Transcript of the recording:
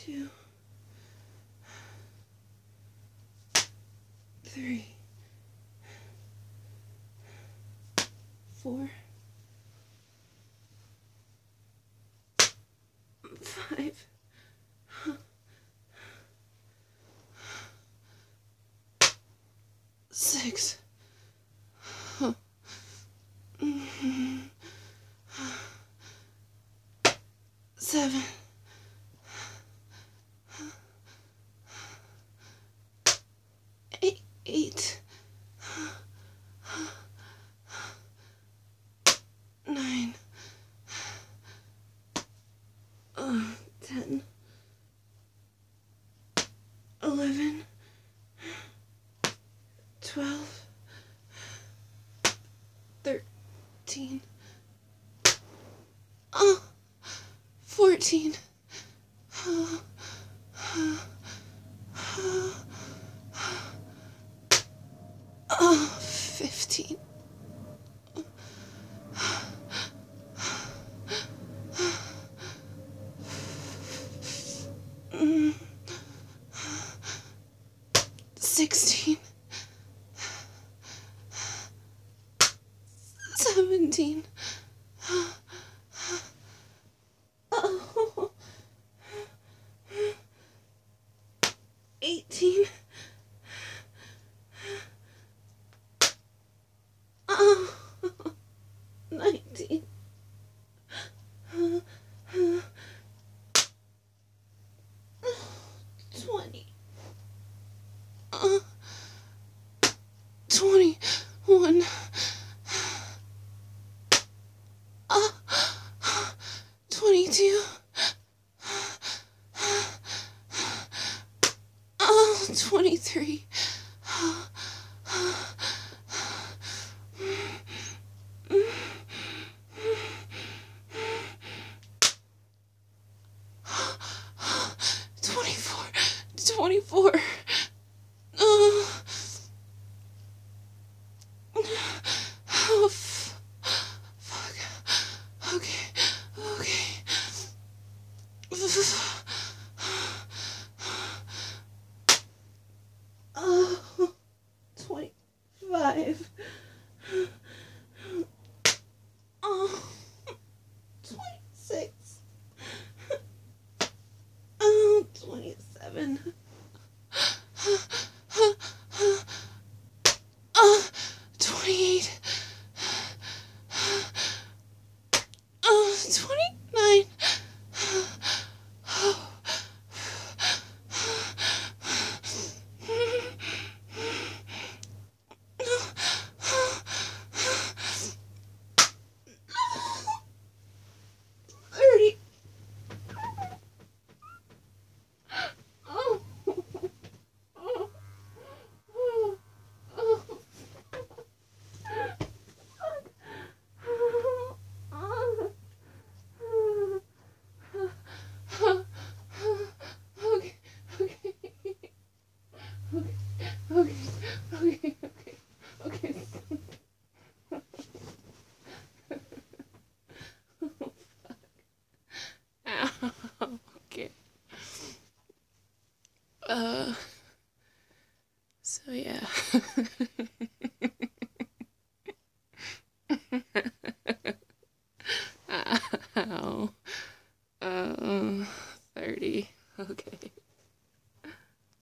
2, 3, 4, 5, 6, 7, 8, 9, 10, 11, 12, 13, 14, 15, 16, 17, 18, 19, 20, 21, 22, 23, 24, 24. Oh, fuck. Okay, okay. 25. 26. 27. 28. 29. 30. Oh. Oh. Oh. Oh. Okay, okay, okay, okay, okay, Ow. Okay. So yeah.